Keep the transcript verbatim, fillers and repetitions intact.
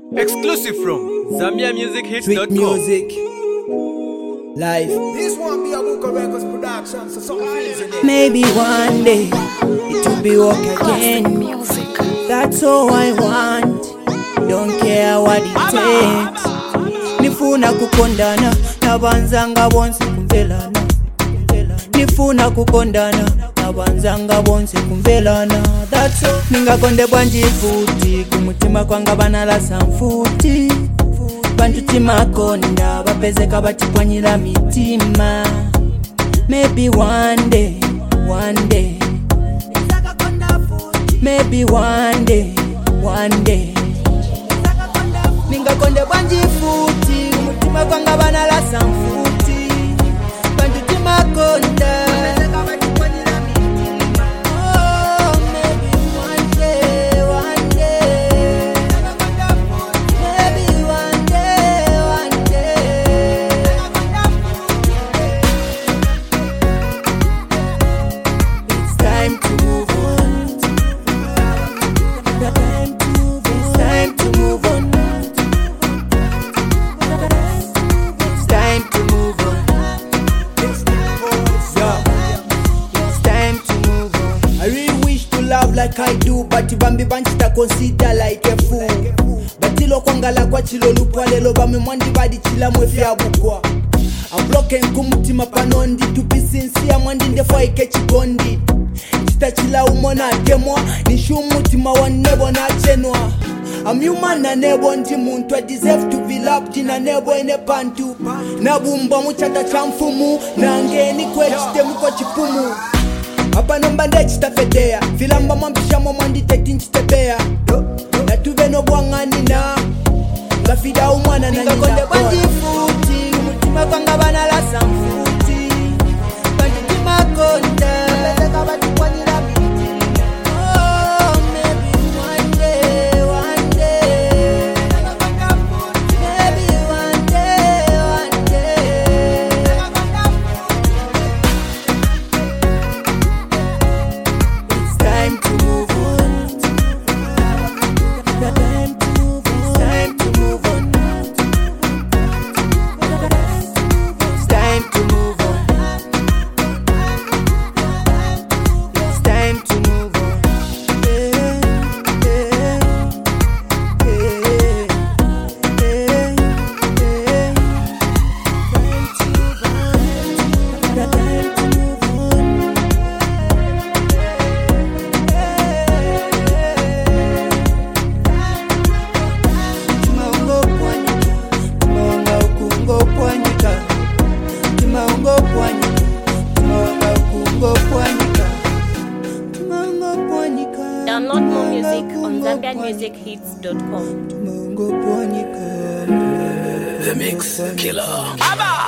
Exclusive from Zambia Music Hits dot com. Music Live. This one be a Buka Records production, so some feels in it. Maybe one day it will be work again. That's all I want. Don't care what it takes. Nifuna kukondana na banzanga bonse kumvelana. Nifuna kukondana na banzanga bonse kumvelana. That's all. Ningakonde bwanji futi kumutima kwanga banalasa mfuti. Bantu timakonda bapezeka batipwanyira mitima. Maybe one day, one day. Maybe one day, one day. Ningakonde bwanji futi kumutima kwanga banalasa mfuti. Bantu timakonda bapezeka batipwanyira mitima. Oh, maybe one day, one day. Maybe one day, one day. It's time to move on. Time to move on. It's time to move on. It's time to move on. Yeah. It's time to move on. I really wish to love like I do, but bambi banchita consider like a fool. Batilo kwangala kwa chilo lupwa lelo bame mwandi badi chila mwefi abukwa. I'm blocking kumutima panondi to be sincere mwandi ndefo ike chigondi. Chita chila umona temwa nishu mutima wa nebo na chenwa. I'm human na nebo ndi muntu. I deserve to be loved na nebo ene pantu. Na bumba muchata chamfumu na ngeni kwe chite muko chipumu. Hapa nomba ndechita fedea filamba mwampisha mwandi teti nchitebea. Na tuve no bwangani na ngafida umwana na nina konde bwanji futi umutima kwanga banalasa mfuti. Bantu timakonda bapezeka batipwanyira mitima. Oh, maybe one day, one day. Maybe one day, one day. It's time to move on. Time to move on. It's time to move on. It's time to move on. It's time to move on. Yeah, yeah, yeah, yeah, yeah. Time to move on. Timaungo pwanyika, timaunga ukungo pwanyika. Timaungo pwanyika, timaunga ukungo pwanyika. Timaungo pwanyika. Download more music on Zambia Music Hits dot com. Timaungo pwanyika. The Mix Killer. Abba!